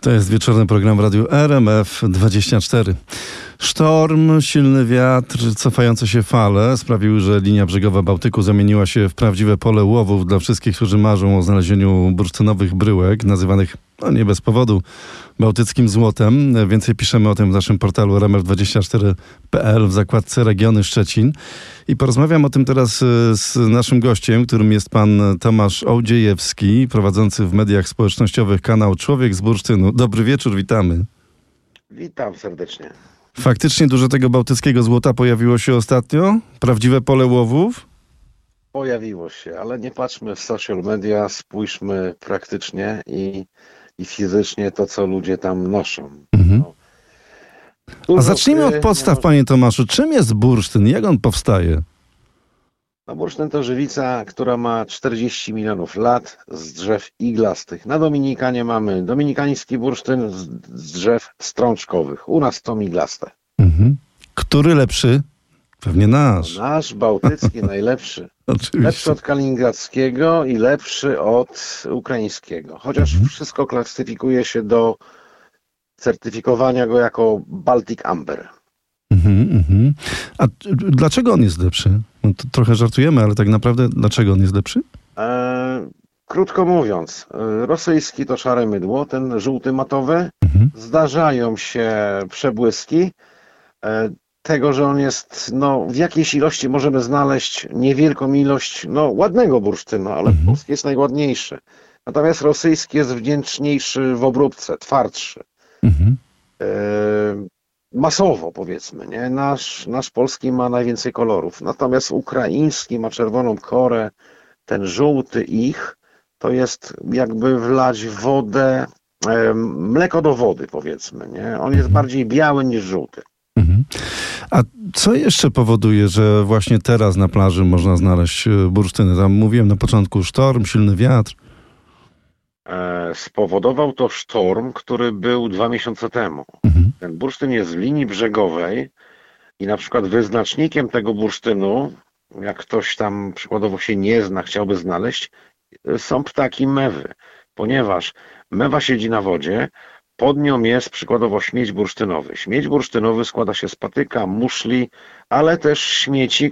To jest wieczorny program w radiu RMF24. Sztorm, silny wiatr, cofające się fale sprawiły, że linia brzegowa Bałtyku zamieniła się w prawdziwe pole łowów dla wszystkich, którzy marzą o znalezieniu bursztynowych bryłek, nazywanych nie bez powodu bałtyckim złotem. Więcej piszemy o tym w naszym portalu rmf24.pl w zakładce Regiony Szczecin. I porozmawiam o tym teraz z naszym gościem, którym jest pan Tomasz Ołdziejewski, prowadzący w mediach społecznościowych kanał Człowiek z Bursztynu. Dobry wieczór, witamy. Witam serdecznie. Faktycznie dużo tego bałtyckiego złota pojawiło się ostatnio? Prawdziwe pole łowów? Pojawiło się, ale nie patrzmy w social media, spójrzmy praktycznie i fizycznie to, co ludzie tam noszą. A zacznijmy od podstaw, panie Tomaszu. Czym jest bursztyn? Jak on powstaje? No, bursztyn to żywica, która ma 40 milionów lat z drzew iglastych. Na Dominikanie mamy dominikański bursztyn z drzew strączkowych. U nas są iglaste. Który lepszy? Pewnie nasz. Nasz bałtycki najlepszy. Oczywiście. Lepszy od kaliningradzkiego i lepszy od ukraińskiego. Chociaż wszystko klasyfikuje się do certyfikowania go jako Baltic Amber. A dlaczego on jest lepszy? No to trochę żartujemy, ale tak naprawdę dlaczego on jest lepszy? Krótko mówiąc, rosyjski to szare mydło, ten żółty matowy. Zdarzają się przebłyski tego, że on jest, w jakiejś ilości możemy znaleźć niewielką ilość, ładnego bursztynu, ale polski jest najładniejszy. Natomiast rosyjski jest wdzięczniejszy w obróbce, twardszy. Masowo, powiedzmy, nie? Nasz polski ma najwięcej kolorów. Natomiast ukraiński ma czerwoną korę, ten żółty to jest jakby wlać wodę, mleko do wody, powiedzmy, nie? On jest bardziej biały niż żółty. A co jeszcze powoduje, że właśnie teraz na plaży można znaleźć bursztyny? Tam mówiłem na początku sztorm, silny wiatr. Spowodował to sztorm, który był 2 miesiące temu. Ten bursztyn jest w linii brzegowej i na przykład wyznacznikiem tego bursztynu, jak ktoś tam przykładowo się nie zna, chciałby znaleźć, są ptaki mewy, ponieważ mewa siedzi na wodzie, pod nią jest przykładowo śmieć bursztynowy. Śmieć bursztynowy składa się z patyka, muszli, ale też śmieci,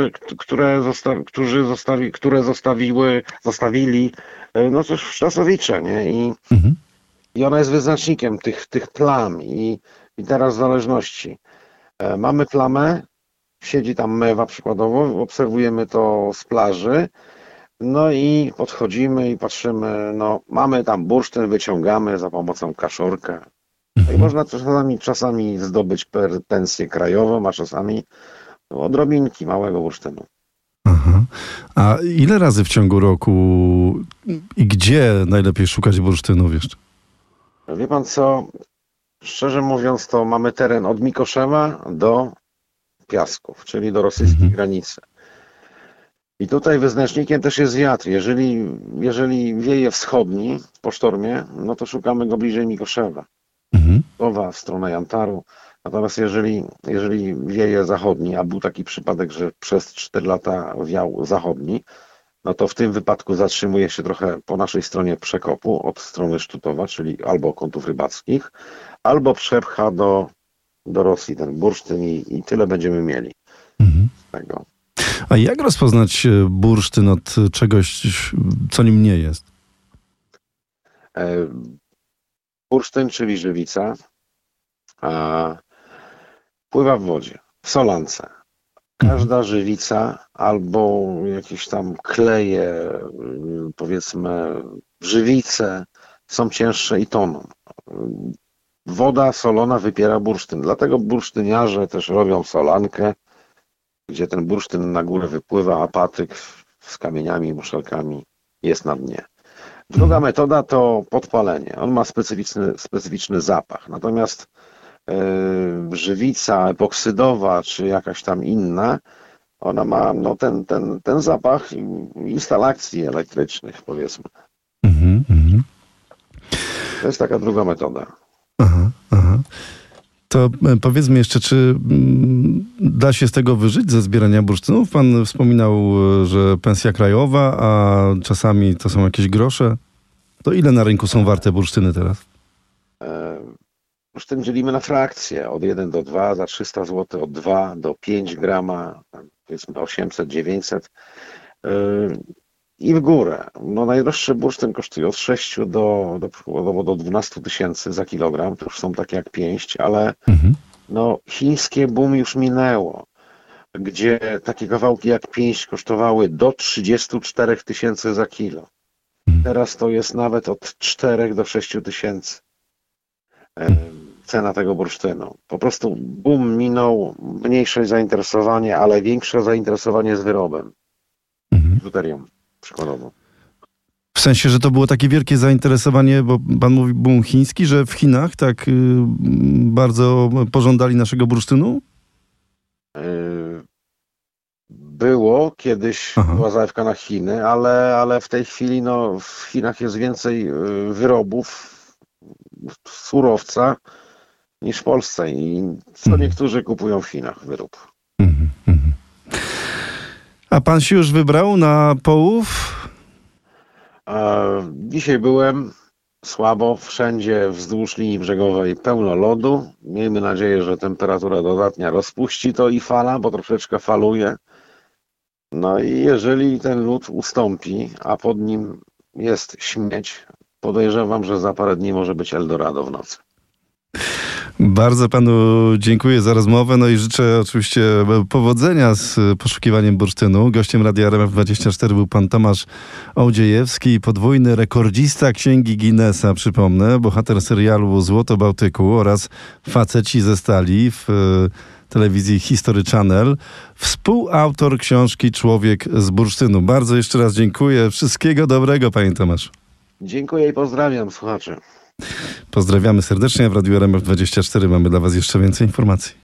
które zostawili Szczasowicze, nie? I ona jest wyznacznikiem tych plam i teraz w zależności. Mamy plamę, siedzi tam mewa przykładowo, obserwujemy to z plaży, i podchodzimy i patrzymy, mamy tam bursztyn, wyciągamy za pomocą kaszorka. I można czasami zdobyć pensję krajową, a czasami odrobinki małego bursztynu. A ile razy w ciągu roku i gdzie najlepiej szukać bursztynów jeszcze? Wie pan co, szczerze mówiąc, to mamy teren od Mikoszewa do Piasków, czyli do rosyjskiej granicy. I tutaj wyznacznikiem też jest wiatr. Jeżeli wieje wschodni po sztormie, to szukamy go bliżej Mikoszewa. W stronę Jantaru. Natomiast jeżeli wieje zachodni, a był taki przypadek, że przez 4 lata wiał zachodni, to w tym wypadku zatrzymuje się trochę po naszej stronie przekopu od strony Sztutowa, czyli albo kątów rybackich, albo przepcha do Rosji ten bursztyn i tyle będziemy mieli tego. A jak rozpoznać bursztyn od czegoś, co nim nie jest? Bursztyn, czyli żywica, pływa w wodzie, w solance. Każda żywica albo jakieś tam kleje, powiedzmy żywice są cięższe i toną. Woda solona wypiera bursztyn. Dlatego bursztyniarze też robią solankę, gdzie ten bursztyn na górę wypływa, a patyk z kamieniami i muszelkami jest na dnie. Druga metoda to podpalenie. On ma specyficzny zapach. Natomiast żywica epoksydowa czy jakaś tam inna, ona ma ten zapach instalacji elektrycznych, powiedzmy. To jest taka druga metoda. To powiedzmy jeszcze, czy da się z tego wyżyć, ze zbierania bursztynów? Pan wspominał, że pensja krajowa, a czasami to są jakieś grosze. To ile na rynku są warte bursztyny teraz? Bursztyn dzielimy na frakcje od 1 do 2 za 300 zł, od 2 do 5 grama, powiedzmy 800, 900 i w górę. No najdroższy bursztyn kosztuje od 6 do 12 tysięcy za kilogram, to już są takie jak pięść, ale no chińskie boom już minęło, gdzie takie kawałki jak pięść kosztowały do 34 tysięcy za kilo. Teraz to jest nawet od 4 do 6 tysięcy cena tego bursztynu. Po prostu boom minął, mniejsze zainteresowanie, ale większe zainteresowanie z wyrobem. Biżuterią przykładowo. W sensie, że to było takie wielkie zainteresowanie, bo pan mówi boom chiński, że w Chinach tak bardzo pożądali naszego bursztynu? Było kiedyś, była zalewka na Chiny, ale w tej chwili no, w Chinach jest więcej wyrobów, surowca niż w Polsce i co niektórzy kupują w Chinach wyrób. A pan się już wybrał na połów? Dzisiaj byłem słabo, wszędzie wzdłuż linii brzegowej pełno lodu. Miejmy nadzieję, że temperatura dodatnia rozpuści to i fala, bo troszeczkę faluje. No i jeżeli ten lód ustąpi, a pod nim jest śmieć, podejrzewam, że za parę dni może być Eldorado w nocy. Bardzo panu dziękuję za rozmowę, no i życzę oczywiście powodzenia z poszukiwaniem bursztynu. Gościem Radia RMF24 był pan Tomasz Ołdziejewski, podwójny rekordzista Księgi Guinnessa, przypomnę, bohater serialu Złoto Bałtyku oraz Faceci ze stali w telewizji History Channel, współautor książki Człowiek z bursztynu. Bardzo jeszcze raz dziękuję. Wszystkiego dobrego, panie Tomasz. Dziękuję i pozdrawiam słuchaczy. Pozdrawiamy serdecznie. W Radiu RMF24 mamy dla was jeszcze więcej informacji.